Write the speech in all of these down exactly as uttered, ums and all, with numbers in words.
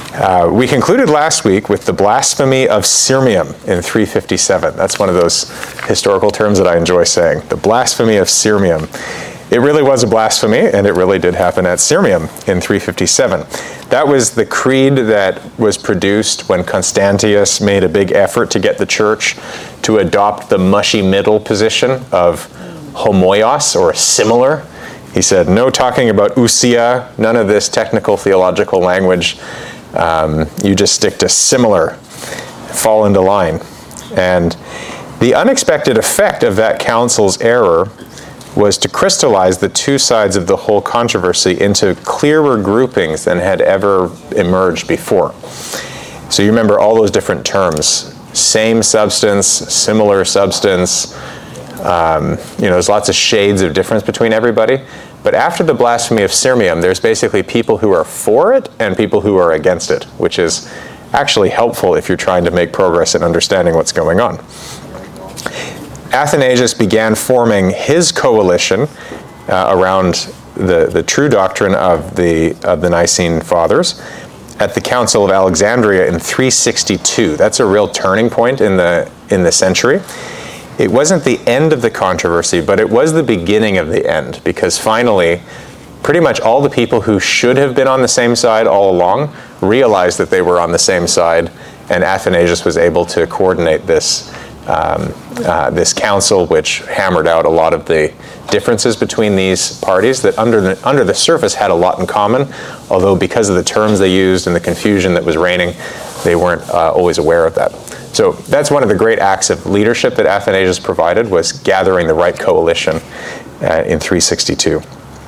Uh, we concluded last week with the blasphemy of Sirmium in three fifty-seven. That's one of those historical terms that I enjoy saying, the blasphemy of Sirmium. It really was a blasphemy, and it really did happen at Sirmium in three fifty-seven. That was the creed that was produced when Constantius made a big effort to get the church to adopt the mushy middle position of homoios, or similar. He said, no talking about ousia, none of this technical theological language. Um, you just stick to similar, fall into line. And the unexpected effect of that council's error was to crystallize the two sides of the whole controversy into clearer groupings than had ever emerged before. So you remember all those different terms, same substance, similar substance, um, you know, there's lots of shades of difference between everybody. But after the blasphemy of Sirmium, there's basically people who are for it and people who are against it, which is actually helpful if you're trying to make progress in understanding what's going on. Athanasius began forming his coalition uh, around the, the true doctrine of the, of the Nicene Fathers at the Council of Alexandria in three sixty-two. That's a real turning point in the, in the century. It wasn't the end of the controversy, but it was the beginning of the end, because finally, pretty much all the people who should have been on the same side all along realized that they were on the same side, and Athanasius was able to coordinate this um, uh, this council, which hammered out a lot of the differences between these parties that under the, under the surface had a lot in common, although because of the terms they used and the confusion that was reigning, they weren't uh, always aware of that. So that's one of the great acts of leadership that Athanasius provided, was gathering the right coalition uh, in three sixty-two.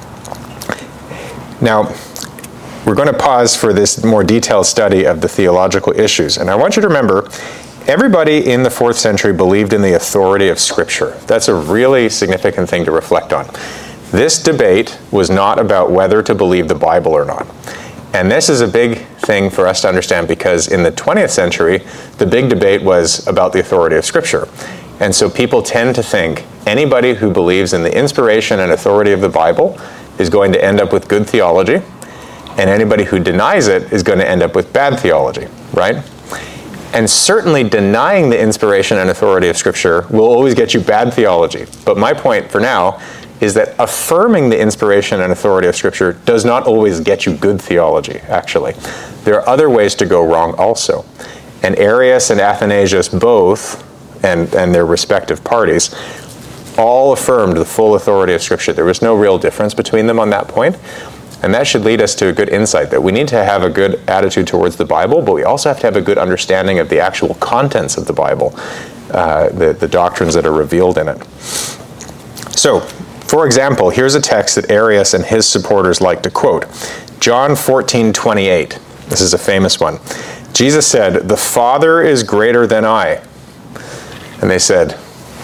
Now, we're going to pause for this more detailed study of the theological issues. And I want you to remember, everybody in the fourth century believed in the authority of Scripture. That's a really significant thing to reflect on. This debate was not about whether to believe the Bible or not. And this is a big thing for us to understand, because in the twentieth century, the big debate was about the authority of Scripture. And so people tend to think anybody who believes in the inspiration and authority of the Bible is going to end up with good theology, and anybody who denies it is going to end up with bad theology, right? And certainly denying the inspiration and authority of Scripture will always get you bad theology. But my point for now is that affirming the inspiration and authority of Scripture does not always get you good theology, actually. There are other ways to go wrong also. And Arius and Athanasius both, and, and their respective parties, all affirmed the full authority of Scripture. There was no real difference between them on that point. And that should lead us to a good insight that we need to have a good attitude towards the Bible, but we also have to have a good understanding of the actual contents of the Bible, uh, the, the doctrines that are revealed in it. So, for example, here's a text that Arius and his supporters like to quote. John fourteen twenty-eight. This is a famous one. Jesus said, "The Father is greater than I." And they said,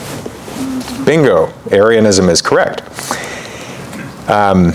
bingo, Arianism is correct. Um,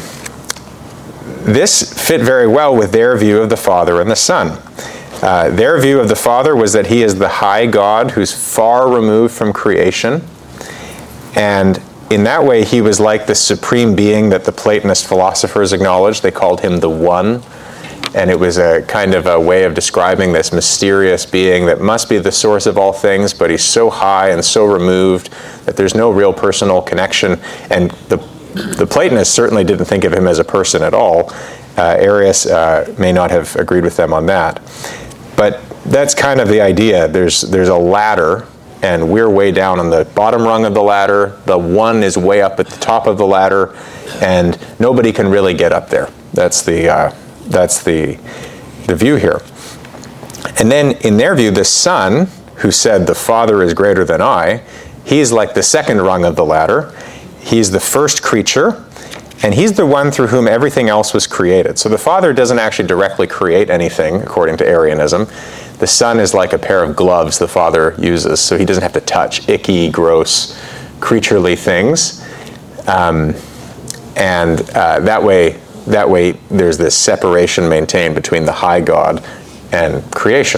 this fit very well with their view of the Father and the Son. Uh, their view of the Father was that he is the high God who's far removed from creation, and in that way, he was like the supreme being that the Platonist philosophers acknowledged. They called him the One. And it was a kind of a way of describing this mysterious being that must be the source of all things, but he's so high and so removed that there's no real personal connection. And the, the Platonists certainly didn't think of him as a person at all. Uh, Arius uh, may not have agreed with them on that. But that's kind of the idea. There's, there's a ladder, and we're way down on the bottom rung of the ladder. The One is way up at the top of the ladder, and nobody can really get up there. That's the uh, that's the the view here. And then, in their view, the Son, who said the Father is greater than I, he's like the second rung of the ladder. He's the first creature, and he's the one through whom everything else was created. So the Father doesn't actually directly create anything, according to Arianism. The Son is like a pair of gloves the Father uses, so he doesn't have to touch icky, gross, creaturely things. Um, and uh, that way, that way, there's this separation maintained between the high God and creation.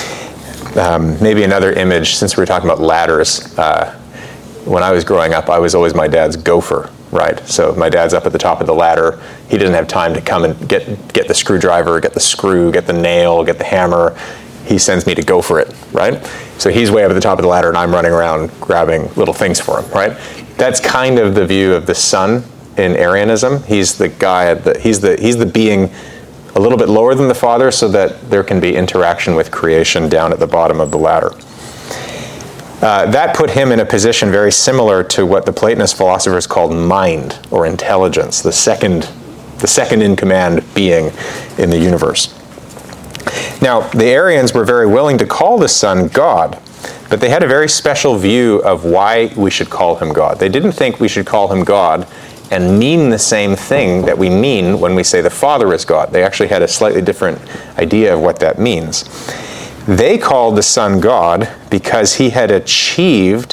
Um, maybe another image, since we were talking about ladders. Uh, when I was growing up, I was always my dad's gopher. right? So my dad's up at the top of the ladder. He doesn't have time to come and get get the screwdriver, get the screw, get the nail, get the hammer. He sends me to go for it, right? So he's way up at the top of the ladder and I'm running around grabbing little things for him, right? That's kind of the view of the Son in Arianism. He's the guy, the, he's the he's the being a little bit lower than the Father so that there can be interaction with creation down at the bottom of the ladder. Uh, that put him in a position very similar to what the Platonist philosophers called mind or intelligence, the second, the second in command being in the universe. Now, the Arians were very willing to call the Son God, but they had a very special view of why we should call him God. They didn't think we should call him God and mean the same thing that we mean when we say the Father is God. They actually had a slightly different idea of what that means. They called the Son God because he had achieved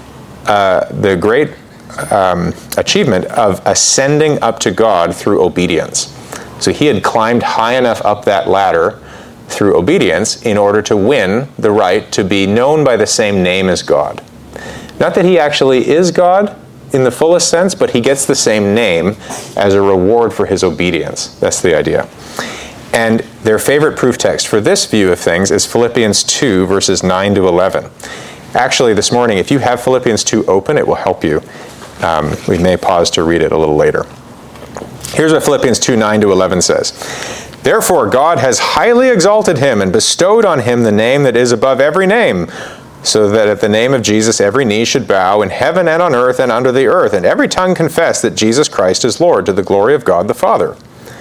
uh, the great um, achievement of ascending up to God through obedience. So he had climbed high enough up that ladder through obedience in order to win the right to be known by the same name as God. Not that he actually is God in the fullest sense, but he gets the same name as a reward for his obedience. That's the idea. And their favorite proof text for this view of things is Philippians two, verses nine to eleven. Actually, this morning, if you have Philippians two open, it will help you. Um, we may pause to read it a little later. Here's what Philippians two, nine to eleven says. Therefore, God has highly exalted him and bestowed on him the name that is above every name, so that at the name of Jesus every knee should bow in heaven and on earth and under the earth, and every tongue confess that Jesus Christ is Lord, to the glory of God the Father.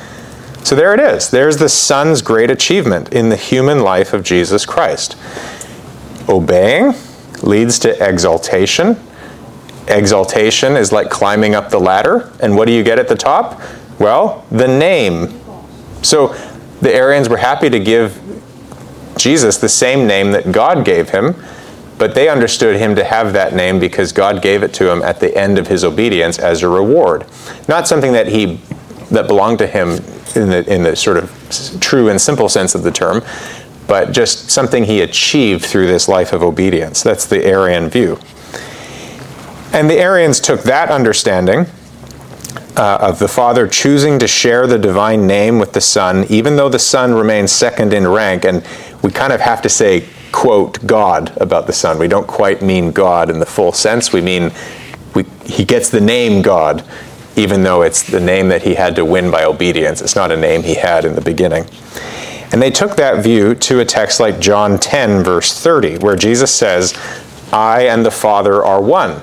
So there it is. There's the Son's great achievement in the human life of Jesus Christ. Obeying leads to exaltation. Exaltation is like climbing up the ladder. And what do you get at the top? Well, the name. So the Arians were happy to give Jesus the same name that God gave him, but they understood him to have that name because God gave it to him at the end of his obedience as a reward. Not something that he that belonged to him in the in the sort of true and simple sense of the term, but just something he achieved through this life of obedience. That's the Arian view. And the Arians took that understanding uh, of the Father choosing to share the divine name with the Son, even though the Son remains second in rank, and we kind of have to say, quote, God about the Son. We don't quite mean God in the full sense. We mean we, he gets the name God, even though it's the name that he had to win by obedience. It's not a name he had in the beginning. And they took that view to a text like John ten, verse thirty, where Jesus says, I and the Father are one.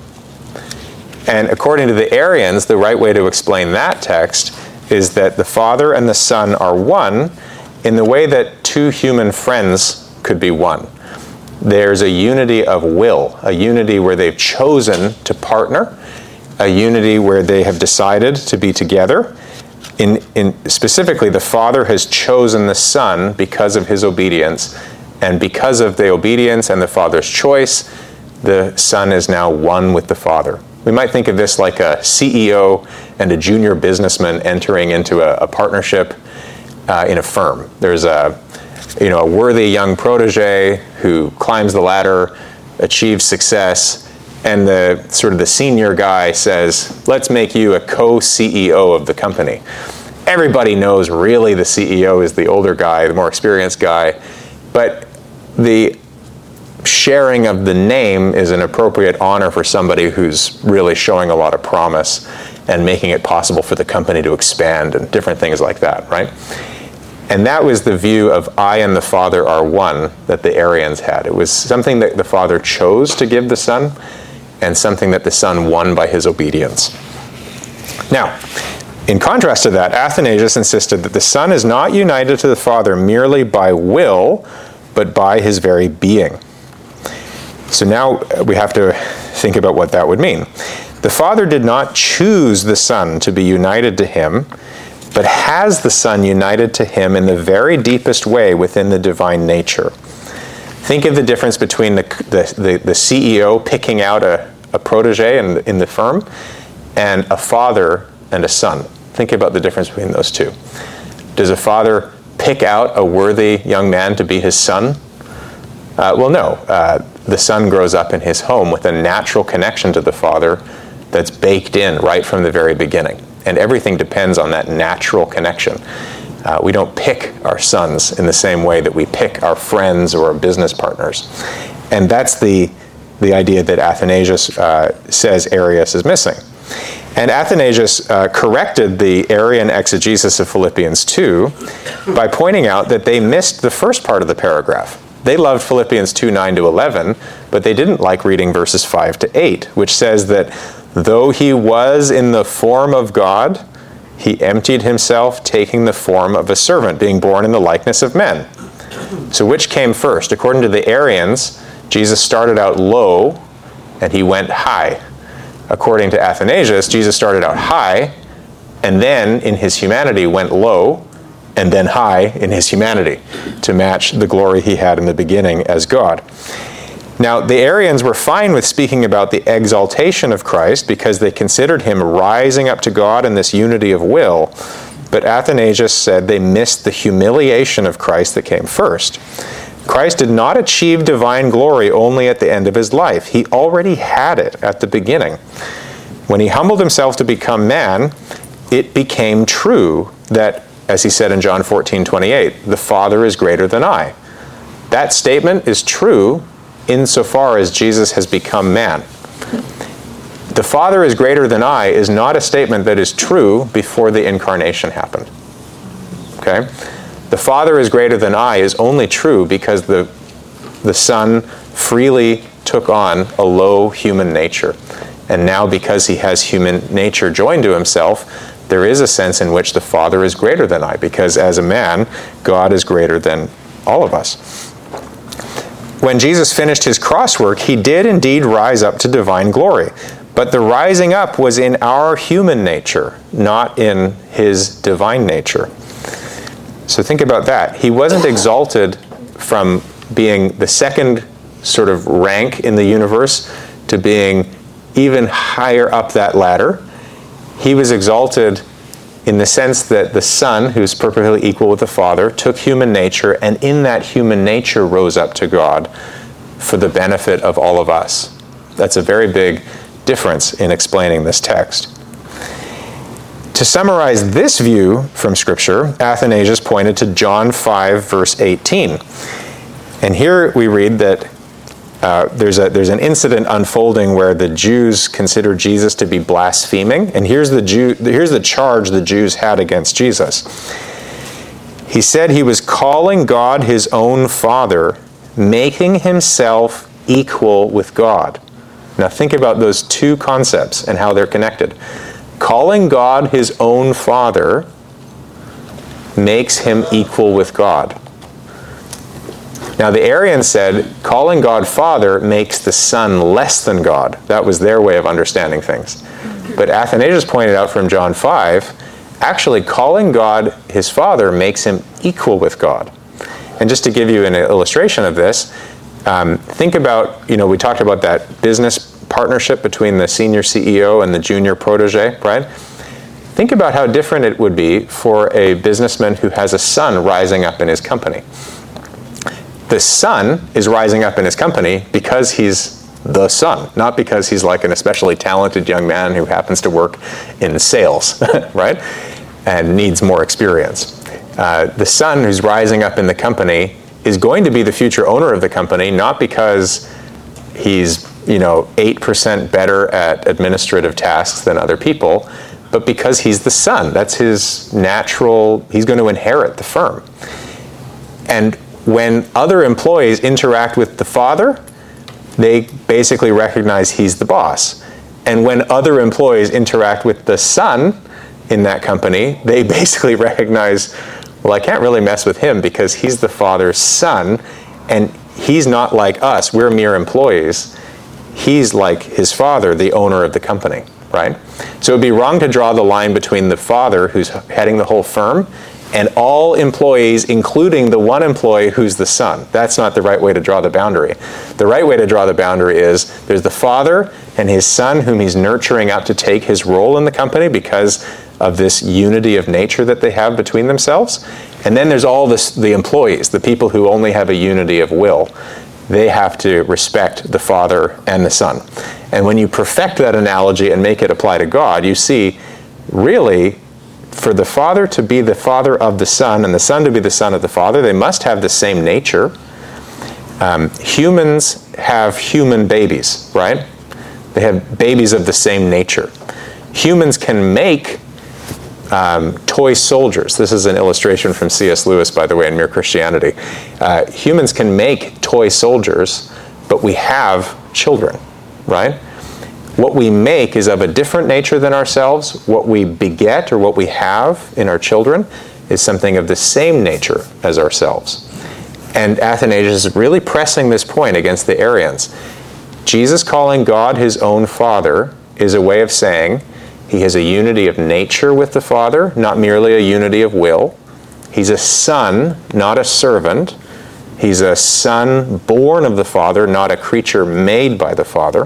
And according to the Arians, the right way to explain that text is that the Father and the Son are one in the way that two human friends could be one. There's a unity of will, a unity where they've chosen to partner, a unity where they have decided to be together. In, in specifically, the Father has chosen the Son because of his obedience, and because of the obedience and the Father's choice, the Son is now one with the Father. We might think of this like a C E O and a junior businessman entering into a, a partnership uh, in a firm. There's a, you know, a worthy young protege who climbs the ladder, achieves success, and the sort of the senior guy says, let's make you a co-C E O of the company. Everybody knows really the C E O is the older guy, the more experienced guy, but the sharing of the name is an appropriate honor for somebody who's really showing a lot of promise and making it possible for the company to expand and different things like that, right? And that was the view of I and the Father are one that the Arians had. It was something that the Father chose to give the Son, and something that the Son won by his obedience. Now, in contrast to that, Athanasius insisted that the Son is not united to the Father merely by will, but by his very being. So now we have to think about what that would mean. The Father did not choose the Son to be united to him, but has the Son united to him in the very deepest way within the divine nature. Think of the difference between the, the, the, the C E O picking out a, a protege in, in the firm and a father and a son. Think about the difference between those two. Does a father pick out a worthy young man to be his son? Uh, well, no. Uh, the son grows up in his home with a natural connection to the father that's baked in right from the very beginning. And everything depends on that natural connection. Uh, we don't pick our sons in the same way that we pick our friends or our business partners. And that's the, the idea that Athanasius uh, says Arius is missing. And Athanasius uh, corrected the Arian exegesis of Philippians two by pointing out that they missed the first part of the paragraph. They loved Philippians two, nine to eleven, but they didn't like reading verses five to eight, which says that though he was in the form of God, he emptied himself, taking the form of a servant, being born in the likeness of men. So which came first? According to the Arians, Jesus started out low and he went high. According to Athanasius, Jesus started out high and then in his humanity went low and then high in his humanity to match the glory he had in the beginning as God. Now, the Arians were fine with speaking about the exaltation of Christ because they considered him rising up to God in this unity of will, but Athanasius said they missed the humiliation of Christ that came first. Christ did not achieve divine glory only at the end of his life. He already had it at the beginning. When he humbled himself to become man, it became true that, as he said in John fourteen twenty-eight, the Father is greater than I. That statement is true insofar as Jesus has become man. The Father is greater than I is not a statement that is true before the incarnation happened. Okay? The Father is greater than I is only true because the, the Son freely took on a low human nature. And now because he has human nature joined to himself, there is a sense in which the Father is greater than I, because as a man, God is greater than all of us. When Jesus finished his cross work, he did indeed rise up to divine glory. But the rising up was in our human nature, not in his divine nature. So think about that. He wasn't exalted from being the second sort of rank in the universe to being even higher up that ladder. He was exalted in the sense that the Son, who's perfectly equal with the Father, took human nature, and in that human nature rose up to God for the benefit of all of us. That's a very big difference in explaining this text. To summarize this view from Scripture, Athanasius pointed to John five, verse eighteen. And here we read that uh, there's a there's an incident unfolding where the Jews consider Jesus to be blaspheming. And here's the Jew, here's the charge the Jews had against Jesus. He said he was calling God his own Father, making himself equal with God. Now think about those two concepts and how they're connected. Calling God his own Father makes him equal with God. Now the Arians said, calling God Father makes the Son less than God. That was their way of understanding things. But Athanasius pointed out from John five, actually calling God his Father makes him equal with God. And just to give you an illustration of this, um, think about, you know, we talked about that business partnership between the senior C E O and the junior protege, right? Think about how different it would be for a businessman who has a son rising up in his company. The son is rising up in his company because he's the son, not because he's like an especially talented young man who happens to work in sales, right? And needs more experience. Uh, the son who's rising up in the company is going to be the future owner of the company, not because he's you know, eight percent better at administrative tasks than other people, but because he's the son. That's his natural, he's going to inherit the firm. And when other employees interact with the father, they basically recognize he's the boss. And when other employees interact with the son in that company, they basically recognize, well, I can't really mess with him because he's the father's son, and he's not like us. We're mere employees. He's like his father, the owner of the company, right? So it would be wrong to draw the line between the father who's heading the whole firm and all employees, including the one employee who's the son. That's not the right way to draw the boundary. The right way to draw the boundary is there's the father and his son whom he's nurturing up to take his role in the company because of this unity of nature that they have between themselves. And then there's all this, the employees, the people who only have a unity of will. they have to respect the Father and the Son. And when you perfect that analogy and make it apply to God, you see, really, for the Father to be the Father of the Son and the Son to be the Son of the Father, they must have the same nature. Um, humans have human babies, right? They have babies of the same nature. Humans can make um, toy soldiers. This is an illustration from C S Lewis, by the way, in Mere Christianity. Uh, humans can make toy soldiers, but we have children, right? What we make is of a different nature than ourselves. What we beget or what we have in our children is something of the same nature as ourselves. And Athanasius is really pressing this point against the Arians. Jesus calling God his own Father is a way of saying he has a unity of nature with the Father, not merely a unity of will. He's a son, not a servant. He's a son born of the Father, not a creature made by the Father.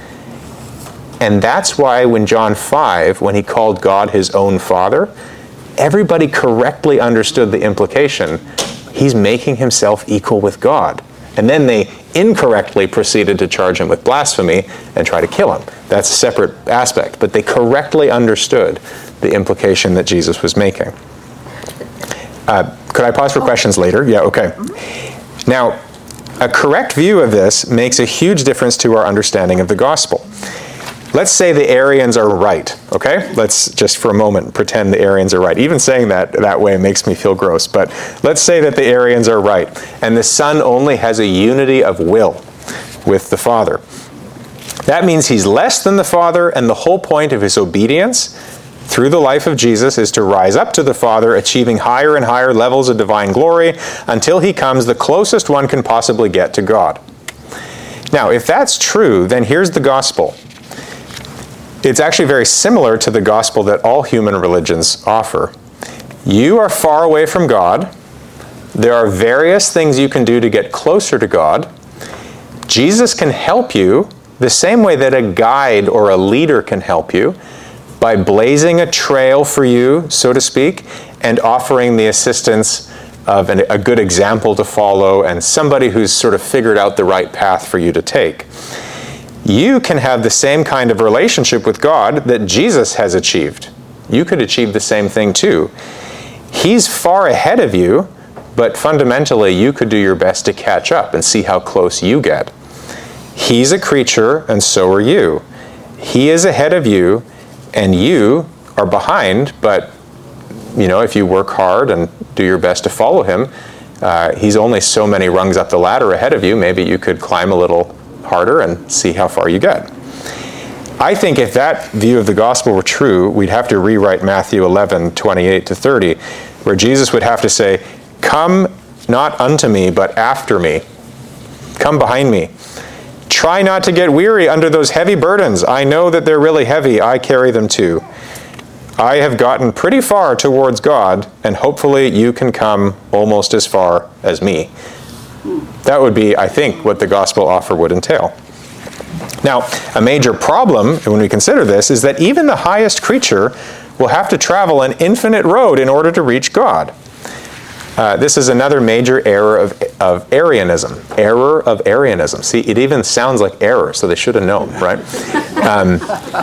And that's why when John five, when he called God his own Father, everybody correctly understood the implication. He's making himself equal with God. And then they incorrectly proceeded to charge him with blasphemy and try to kill him. That's a separate aspect. But they correctly understood the implication that Jesus was making. Uh, could I pause for questions later? Yeah, okay. Now, a correct view of this makes a huge difference to our understanding of the gospel. Let's say the Arians are right, okay? Let's just for a moment pretend the Arians are right. Even saying that that way makes me feel gross, but let's say that the Arians are right, and the Son only has a unity of will with the Father. That means he's less than the Father, and the whole point of his obedience through the life of Jesus is to rise up to the Father, achieving higher and higher levels of divine glory until he comes the closest one can possibly get to God. Now, if that's true, then here's the gospel. It's actually very similar to the gospel that all human religions offer. You are far away from God. There are various things you can do to get closer to God. Jesus can help you the same way that a guide or a leader can help you, by blazing a trail for you, so to speak, and offering the assistance of an, a good example to follow and somebody who's sort of figured out the right path for you to take. You can have the same kind of relationship with God that Jesus has achieved. You could achieve the same thing too. He's far ahead of you, but fundamentally you could do your best to catch up and see how close you get. He's a creature, and so are you. He is ahead of you, and you are behind, but you know, if you work hard and do your best to follow him, uh, he's only so many rungs up the ladder ahead of you. Maybe you could climb a little harder and see how far you get. I think if that view of the gospel were true, we'd have to rewrite Matthew eleven, twenty-eight to thirty, where Jesus would have to say, "Come not unto me, but after me. Come behind me. Try not to get weary under those heavy burdens. I know that they're really heavy. I carry them too. I have gotten pretty far towards God, and hopefully you can come almost as far as me." That would be, I think, what the gospel offer would entail. Now, a major problem when we consider this is that even the highest creature will have to travel an infinite road in order to reach God. Uh, this is another major error of, of Arianism. Error of Arianism. See, it even sounds like error, so they should have known, right? Um,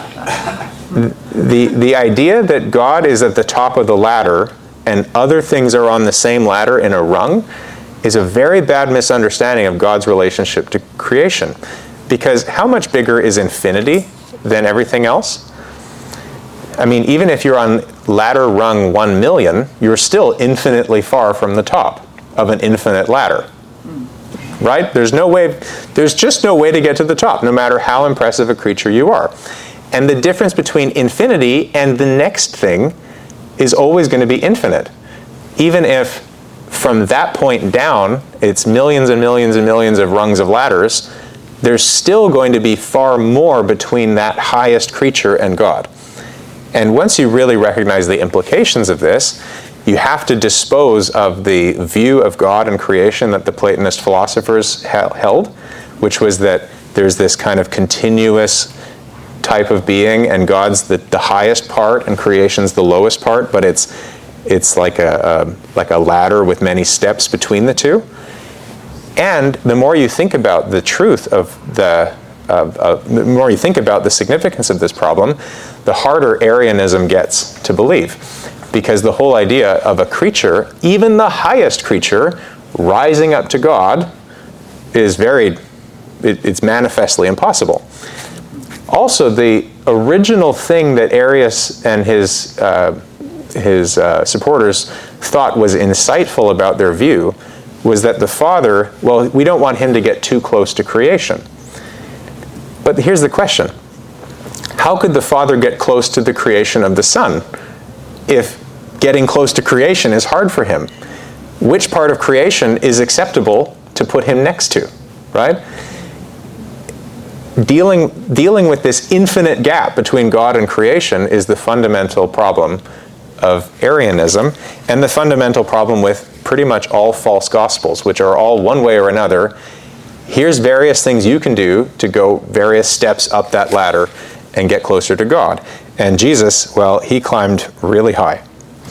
the, the idea that God is at the top of the ladder and other things are on the same ladder in a rung is a very bad misunderstanding of God's relationship to creation. Because how much bigger is infinity than everything else? I mean, even if you're on ladder rung one million, you're still infinitely far from the top of an infinite ladder. Right? There's no way, there's just no way to get to the top, no matter how impressive a creature you are. And the difference between infinity and the next thing is always going to be infinite. Even if from that point down, it's millions and millions and millions of rungs of ladders, there's still going to be far more between that highest creature and God. And once you really recognize the implications of this, you have to dispose of the view of God and creation that the Platonist philosophers held, which was that there's this kind of continuous type of being, and God's the, the highest part and creation's the lowest part, but it's it's like a, a like a ladder with many steps between the two. And the more you think about the truth of the, of, of, the more you think about the significance of this problem, the harder Arianism gets to believe. Because the whole idea of a creature, even the highest creature, rising up to God is very, it, it's manifestly impossible. Also, the original thing that Arius and his, uh, his uh, supporters thought was insightful about their view was that the Father, well, we don't want him to get too close to creation. But here's the question. How could the Father get close to the creation of the Son if getting close to creation is hard for him? Which part of creation is acceptable to put him next to, right? Dealing, dealing with this infinite gap between God and creation is the fundamental problem of Arianism and the fundamental problem with pretty much all false gospels, which are all one way or another. Here's various things you can do to go various steps up that ladder and get closer to God. And Jesus, well, he climbed really high.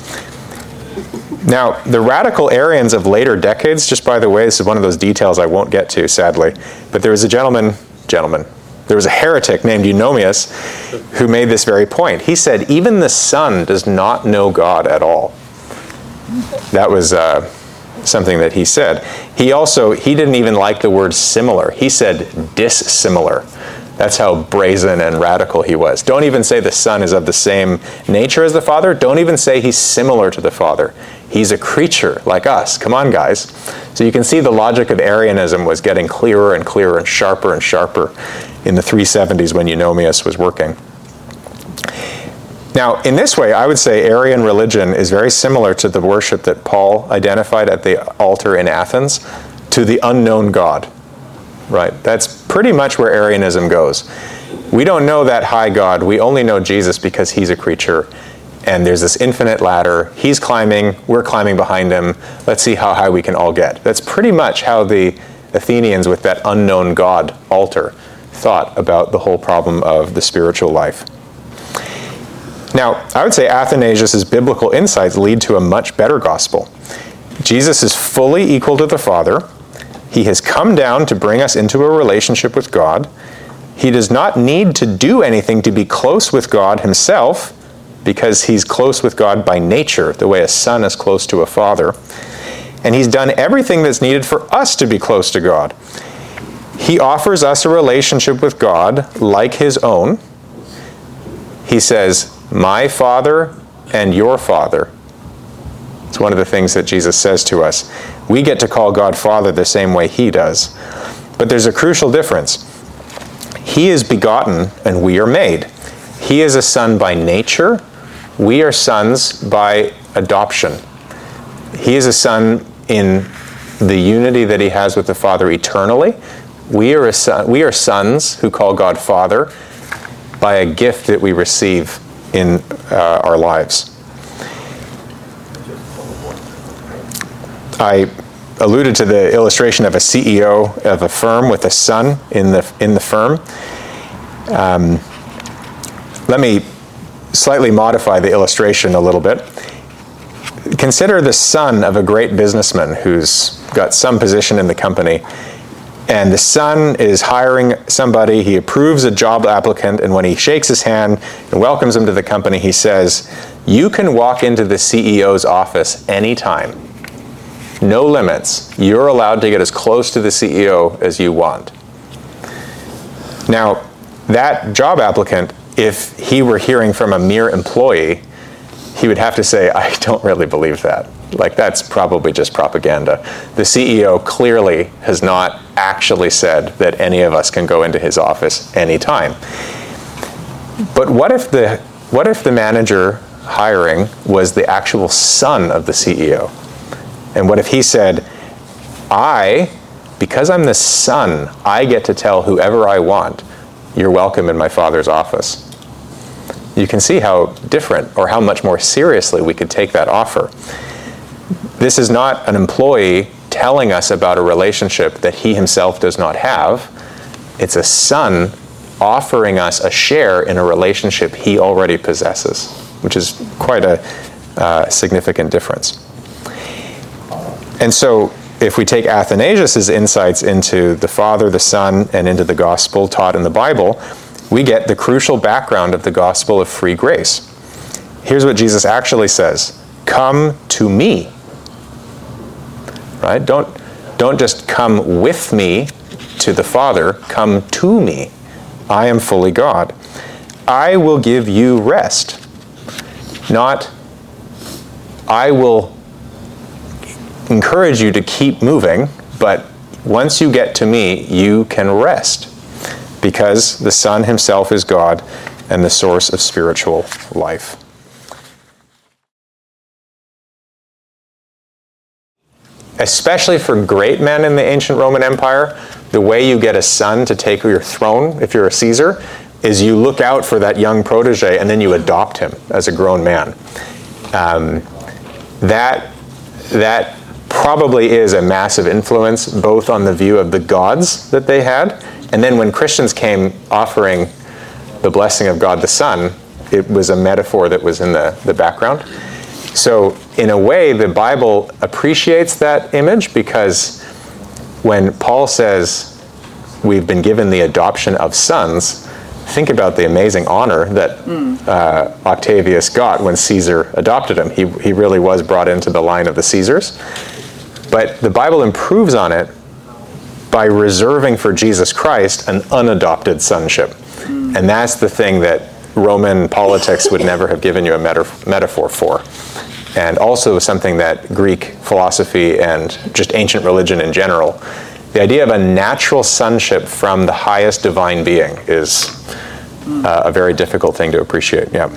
Now, the radical Arians of later decades, just by the way, this is one of those details I won't get to, sadly, but there was a gentleman, gentleman, there was a heretic named Eunomius who made this very point. He said, even the Son does not know God at all. That was uh, something that he said. He also, he didn't even like the word similar. He said dissimilar. That's how brazen and radical he was. Don't even say the Son is of the same nature as the Father. Don't even say he's similar to the Father. He's a creature like us. Come on, guys. So you can see the logic of Arianism was getting clearer and clearer and sharper and sharper in the three seventies when Eunomius was working. Now, in this way, I would say Arian religion is very similar to the worship that Paul identified at the altar in Athens, to the unknown God. Right? That's pretty much where Arianism goes. We don't know that high God. We only know Jesus because he's a creature. And there's this infinite ladder. He's climbing. We're climbing behind him. Let's see how high we can all get. That's pretty much how the Athenians with that unknown God altar thought about the whole problem of the spiritual life. Now, I would say Athanasius' biblical insights lead to a much better gospel. Jesus is fully equal to the Father. He has come down to bring us into a relationship with God. He does not need to do anything to be close with God himself, because he's close with God by nature, the way a son is close to a father. And he's done everything that's needed for us to be close to God. He offers us a relationship with God like his own. He says, my Father and your Father. It's one of the things that Jesus says to us. We get to call God Father the same way he does. But there's a crucial difference. He is begotten and we are made. He is a son by nature. We are sons by adoption. He is a son in the unity that he has with the Father eternally. We are, a son, we are sons who call God Father by a gift that we receive in uh, our lives. I alluded to the illustration of a C E O of a firm with a son in the in the firm. Um, let me slightly modify the illustration a little bit. Consider the son of a great businessman who's got some position in the company, and the son is hiring somebody. He approves a job applicant, and when he shakes his hand and welcomes him to the company, he says, "You can walk into the C E O's office anytime. No limits. You're allowed to get as close to the C E O as you want." Now, that job applicant, if he were hearing from a mere employee, he would have to say, I don't really believe that. Like, that's probably just propaganda. The C E O clearly has not actually said that any of us can go into his office anytime. But what if the, what if the manager hiring was the actual son of the C E O? And what if he said, I, because I'm the son, I get to tell whoever I want, you're welcome in my Father's office. You can see how different or how much more seriously we could take that offer. This is not an employee telling us about a relationship that he himself does not have. It's a son offering us a share in a relationship he already possesses, which is quite a uh, significant difference. And so if we take Athanasius' insights into the Father, the Son, and into the gospel taught in the Bible, we get the crucial background of the gospel of free grace. Here's what Jesus actually says: come to me. Right? Don't, don't just come with me to the Father, come to me. I am fully God. I will give you rest. Not, I will encourage you to keep moving, but once you get to me, you can rest, because the Son himself is God and the source of spiritual life. Especially for great men in the ancient Roman Empire, the way you get a son to take your throne, if you're a Caesar, is you look out for that young protege and then you adopt him as a grown man. Um, that, that probably is a massive influence both on the view of the gods that they had, and then when Christians came offering the blessing of God the Son, it was a metaphor that was in the, the background. So in a way, the Bible appreciates that image, because when Paul says we've been given the adoption of sons, think about the amazing honor that mm. uh, Octavius got when Caesar adopted him. He, he really was brought into the line of the Caesars. But the Bible improves on it by reserving for Jesus Christ an unadopted sonship. Mm. And that's the thing that Roman politics would never have given you a meta- metaphor for. And also something that Greek philosophy and just ancient religion in general, the idea of a natural sonship from the highest divine being is uh, a very difficult thing to appreciate. Yeah.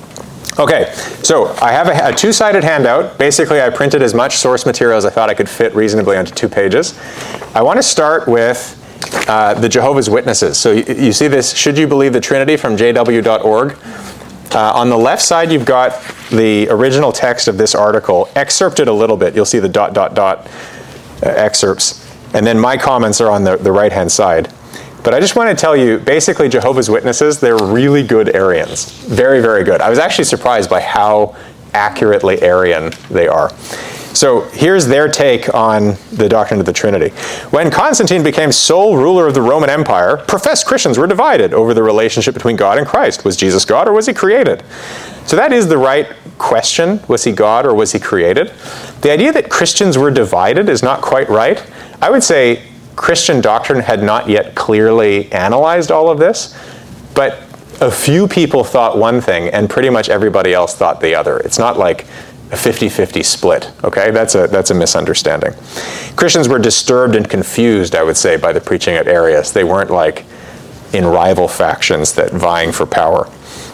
Okay, so I have a, a two-sided handout. Basically, I printed as much source material as I thought I could fit reasonably onto two pages. I want to start with uh, the Jehovah's Witnesses. So you, you see this, Should You Believe the Trinity, from j w dot org. Uh, on the left side, you've got the original text of this article, excerpted a little bit. You'll see the dot, dot, dot uh, excerpts. And then my comments are on the, the right-hand side. But I just want to tell you, basically, Jehovah's Witnesses, they're really good Arians. Very, very good. I was actually surprised by how accurately Arian they are. So here's their take on the doctrine of the Trinity. When Constantine became sole ruler of the Roman Empire, professed Christians were divided over the relationship between God and Christ. Was Jesus God, or was he created? So that is the right question. Was he God, or was he created? The idea that Christians were divided is not quite right. I would say Christian doctrine had not yet clearly analyzed all of this, but a few people thought one thing and pretty much everybody else thought the other. It's not like a fifty-fifty split, okay? That's a, that's a misunderstanding. Christians were disturbed and confused, I would say, by the preaching at Arius. They weren't like in rival factions that vying for power.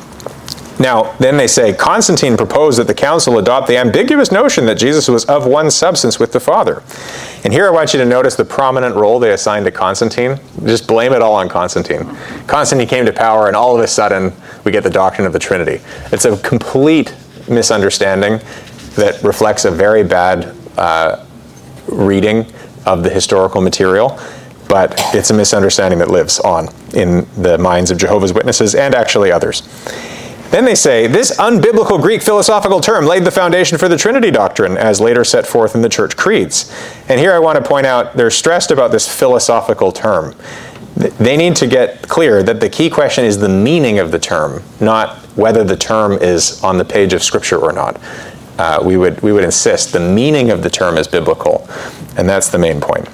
Now, then they say, Constantine proposed that the council adopt the ambiguous notion that Jesus was of one substance with the Father. And here I want you to notice the prominent role they assigned to Constantine. Just blame it all on Constantine. Constantine came to power, and all of a sudden, we get the doctrine of the Trinity. It's a complete misunderstanding that reflects a very bad uh, reading of the historical material, but it's a misunderstanding that lives on in the minds of Jehovah's Witnesses and actually others. Then they say, this unbiblical Greek philosophical term laid the foundation for the Trinity doctrine, as later set forth in the church creeds. And here I want to point out, they're stressed about this philosophical term. They need to get clear that the key question is the meaning of the term, not whether the term is on the page of Scripture or not. Uh, we would, we would insist the meaning of the term is biblical, and that's the main point.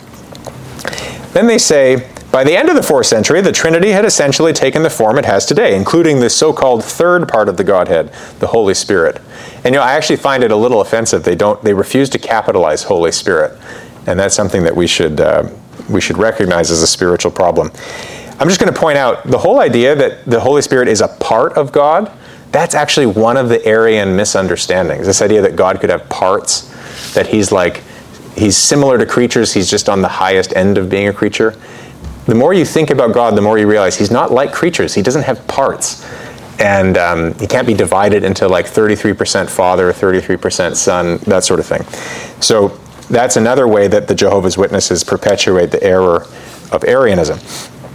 Then they say, by the end of the fourth century, the Trinity had essentially taken the form it has today, including the so-called third part of the Godhead, the Holy Spirit. And you know, I actually find it a little offensive. They don't, they refuse to capitalize Holy Spirit, and that's something that we should uh, we should recognize as a spiritual problem. I'm just going to point out the whole idea that the Holy Spirit is a part of God. That's actually one of the Arian misunderstandings. This idea that God could have parts, that he's like he's similar to creatures. He's just on the highest end of being a creature. The more you think about God, the more you realize he's not like creatures. He doesn't have parts. And um, he can't be divided into like thirty-three percent Father, thirty-three percent Son, that sort of thing. So that's another way that the Jehovah's Witnesses perpetuate the error of Arianism.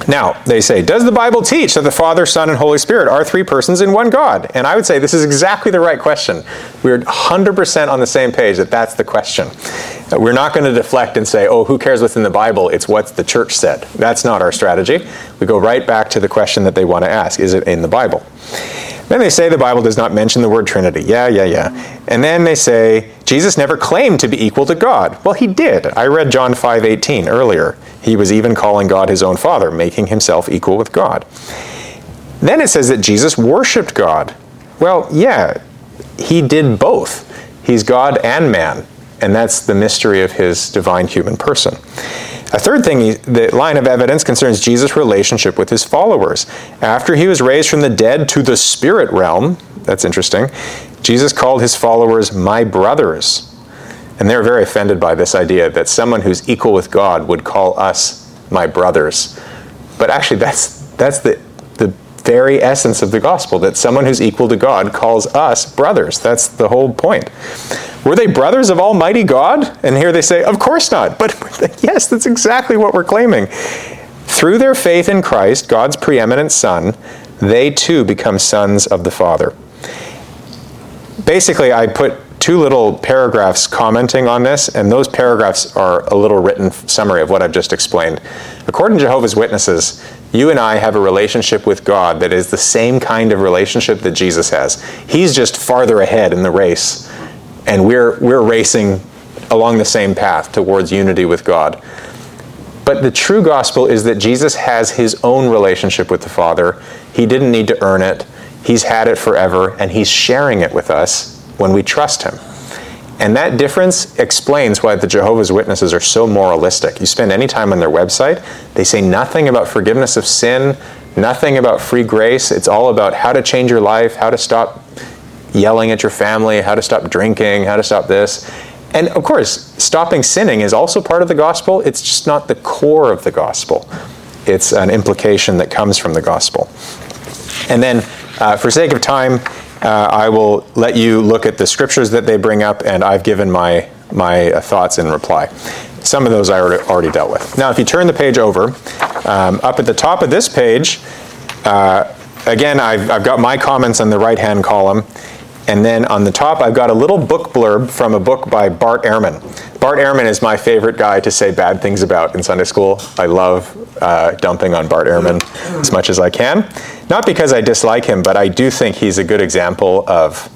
Now, they say, does the Bible teach that the Father, Son, and Holy Spirit are three persons in one God? And I would say this is exactly the right question. We're one hundred percent on the same page that that's the question. We're not going to deflect and say, oh, who cares what's in the Bible? It's what the church said. That's not our strategy. We go right back to the question that they want to ask. Is it in the Bible? Then they say the Bible does not mention the word Trinity. Yeah, yeah, yeah. And then they say, Jesus never claimed to be equal to God. Well, he did. I read John five eighteen earlier. He was even calling God his own Father, making himself equal with God. Then it says that Jesus worshipped God. Well, yeah, he did both. He's God and man, and that's the mystery of his divine human person. A third thing, the line of evidence concerns Jesus' relationship with his followers. After he was raised from the dead to the spirit realm, that's interesting, Jesus called his followers my brothers. And they're very offended by this idea that someone who's equal with God would call us my brothers. But actually, that's that's the, the very essence of the gospel, that someone who's equal to God calls us brothers. That's the whole point. Were they brothers of Almighty God? And here they say, of course not. But yes, that's exactly what we're claiming. Through their faith in Christ, God's preeminent Son, they too become sons of the Father. Basically, I put two little paragraphs commenting on this, and those paragraphs are a little written summary of what I've just explained. According to Jehovah's Witnesses, you and I have a relationship with God that is the same kind of relationship that Jesus has. He's just farther ahead in the race, and we're we're racing along the same path towards unity with God. But the true gospel is that Jesus has his own relationship with the Father. He didn't need to earn it. He's had it forever, and he's sharing it with us when we trust him. And that difference explains why the Jehovah's Witnesses are so moralistic. You spend any time on their website, they say nothing about forgiveness of sin, nothing about free grace. It's all about how to change your life, how to stop yelling at your family, how to stop drinking, how to stop this. And of course, stopping sinning is also part of the gospel. It's just not the core of the gospel. It's an implication that comes from the gospel. And then, uh, for sake of time, uh, I will let you look at the scriptures that they bring up, and I've given my, my uh, thoughts in reply. Some of those I already, already dealt with. Now, if you turn the page over, um, up at the top of this page, uh, again, I've, I've got my comments on the right-hand column. And then on the top, I've got a little book blurb from a book by Bart Ehrman. Bart Ehrman is my favorite guy to say bad things about in Sunday school. I love uh, dumping on Bart Ehrman as much as I can. Not because I dislike him, but I do think he's a good example of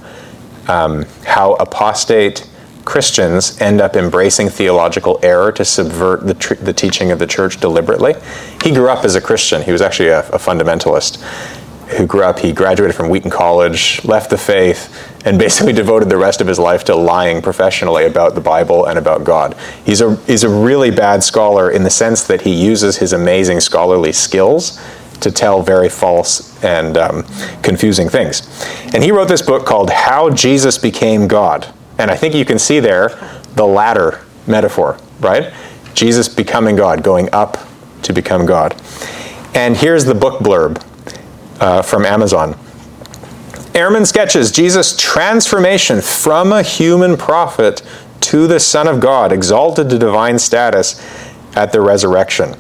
um, how apostate Christians end up embracing theological error to subvert the, tr- the teaching of the church deliberately. He grew up as a Christian. He was actually a, a fundamentalist who grew up, he graduated from Wheaton College, left the faith, and basically devoted the rest of his life to lying professionally about the Bible and about God. He's a, he's a really bad scholar in the sense that he uses his amazing scholarly skills to tell very false and um, confusing things. And he wrote this book called How Jesus Became God. And I think you can see there the ladder metaphor, right? Jesus becoming God, going up to become God. And here's the book blurb. Uh, from Amazon. Ehrman sketches Jesus' transformation from a human prophet to the Son of God, exalted to divine status at the resurrection.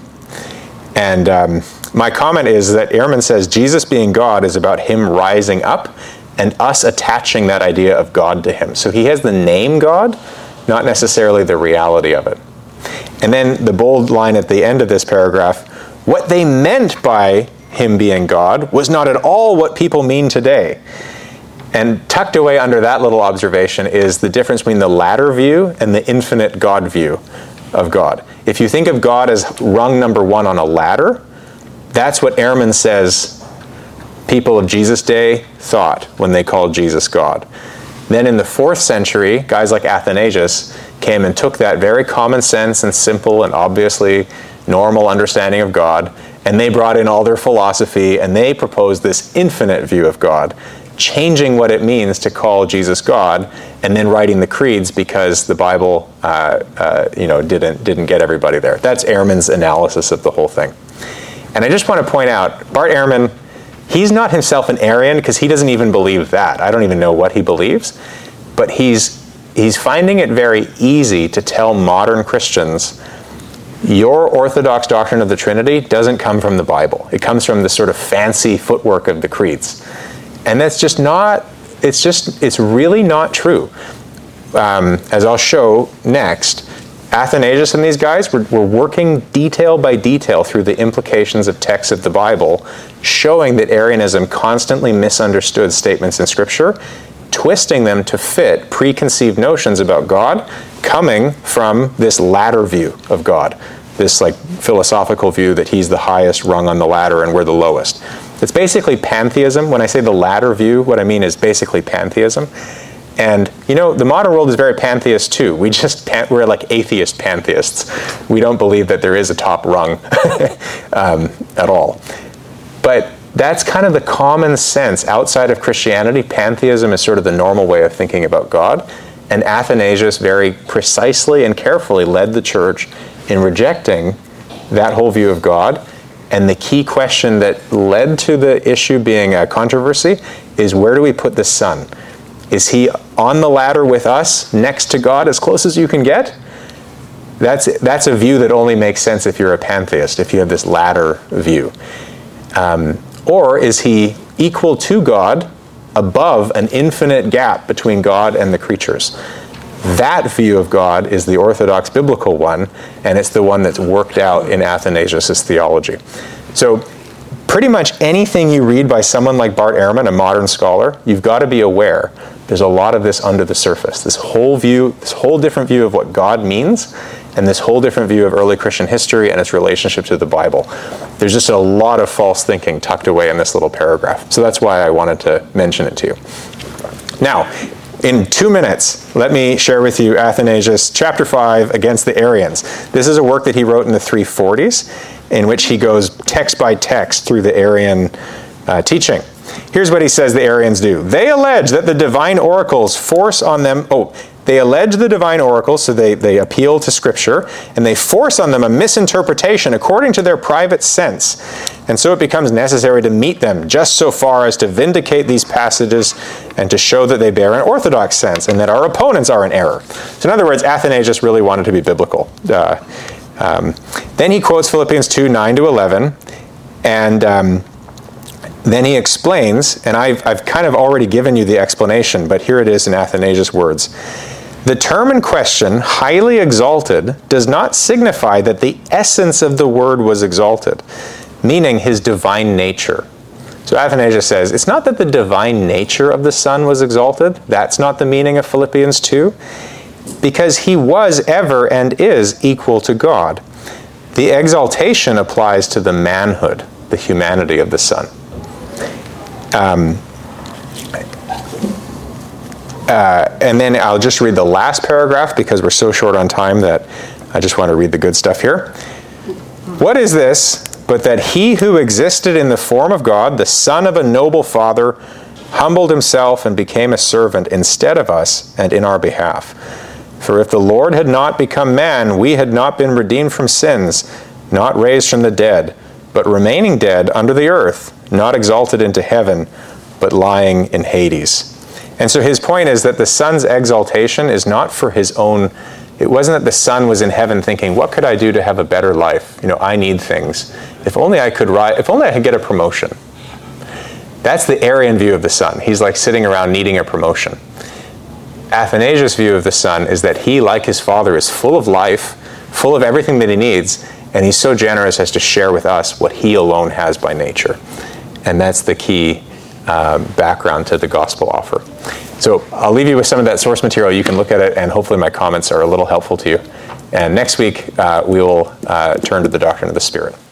And um, my comment is that Ehrman says Jesus being God is about him rising up and us attaching that idea of God to him. So he has the name God, not necessarily the reality of it. And then the bold line at the end of this paragraph, what they meant by him being God was not at all what people mean today. And tucked away under that little observation is the difference between the ladder view and the infinite God view of God. If you think of God as rung number one on a ladder, that's what Ehrman says people of Jesus' day thought when they called Jesus God. Then in the fourth century, guys like Athanasius came and took that very common sense and simple and obviously normal understanding of God, and they brought in all their philosophy, and they proposed this infinite view of God, changing what it means to call Jesus God, and then writing the creeds because the Bible, uh, uh, you know, didn't didn't get everybody there. That's Ehrman's analysis of the whole thing. And I just want to point out, Bart Ehrman, he's not himself an Arian because he doesn't even believe that. I don't even know what he believes, but he's he's finding it very easy to tell modern Christians Your orthodox doctrine of the Trinity doesn't come from the Bible. It comes from the sort of fancy footwork of the creeds. And that's just not, it's just, it's really not true. Um, as I'll show next, Athanasius and these guys were, were working detail by detail through the implications of texts of the Bible, showing that Arianism constantly misunderstood statements in Scripture, twisting them to fit preconceived notions about God coming from this ladder view of God, this like philosophical view that he's the highest rung on the ladder and we're the lowest. It's basically pantheism. When I say the ladder view, what I mean is basically pantheism. And, you know, the modern world is very pantheist too. We just, pan- we're like atheist pantheists. We don't believe that there is a top rung um, at all. But that's kind of the common sense. Outside of Christianity, pantheism is sort of the normal way of thinking about God. And Athanasius very precisely and carefully led the church in rejecting that whole view of God. And the key question that led to the issue being a controversy is, where do we put the Son? Is he on the ladder with us, next to God, as close as you can get? That's, that's a view that only makes sense if you're a pantheist, if you have this ladder view. Um, or is he equal to God, above an infinite gap between God and the creatures? That view of God is the orthodox biblical one, and it's the one that's worked out in Athanasius' theology. So pretty much anything you read by someone like Bart Ehrman, a modern scholar, you've got to be aware there's a lot of this under the surface. This whole view, this whole different view of what God means, and this whole different view of early Christian history and its relationship to the Bible. There's just a lot of false thinking tucked away in this little paragraph. So that's why I wanted to mention it to you. Now, in two minutes, let me share with you Athanasius chapter five, Against the Arians. This is a work that he wrote in the three forties, in which he goes text by text through the Arian uh, teaching. Here's what he says the Arians do. They allege that the divine oracles force on them, oh, they allege the divine oracles, so they, they appeal to Scripture, and they force on them a misinterpretation according to their private sense. And so it becomes necessary to meet them just so far as to vindicate these passages and to show that they bear an orthodox sense and that our opponents are in error. So in other words, Athanasius really wanted to be biblical. Uh, um, then he quotes Philippians two, nine to eleven, and um, then he explains, and I've, I've kind of already given you the explanation, but here it is in Athanasius' words. The term in question, highly exalted, does not signify that the essence of the word was exalted, meaning his divine nature. So Athanasius says, it's not that the divine nature of the Son was exalted. That's not the meaning of Philippians two, because he was ever and is equal to God. The exaltation applies to the manhood, the humanity of the Son. Um, uh, and then I'll just read the last paragraph because we're so short on time that I just want to read the good stuff here. What is this but that he who existed in the form of God, the Son of a noble Father, humbled himself and became a servant instead of us and in our behalf? For if the Lord had not become man, we had not been redeemed from sins, not raised from the dead, but remaining dead under the earth, not exalted into heaven, but lying in Hades. And so his point is that the Son's exaltation is not for his own. It wasn't that the Son was in heaven thinking, what could I do to have a better life? You know, I need things. If only I could ri- if only I could get a promotion. That's the Arian view of the Son. He's like sitting around needing a promotion. Athanasius' view of the Son is that he, like his Father, is full of life, full of everything that he needs, and he's so generous as to share with us what he alone has by nature. And that's the key uh, background to the gospel offer. So I'll leave you with some of that source material. You can look at it, and hopefully my comments are a little helpful to you. And next week, uh, we will uh, turn to the doctrine of the Spirit.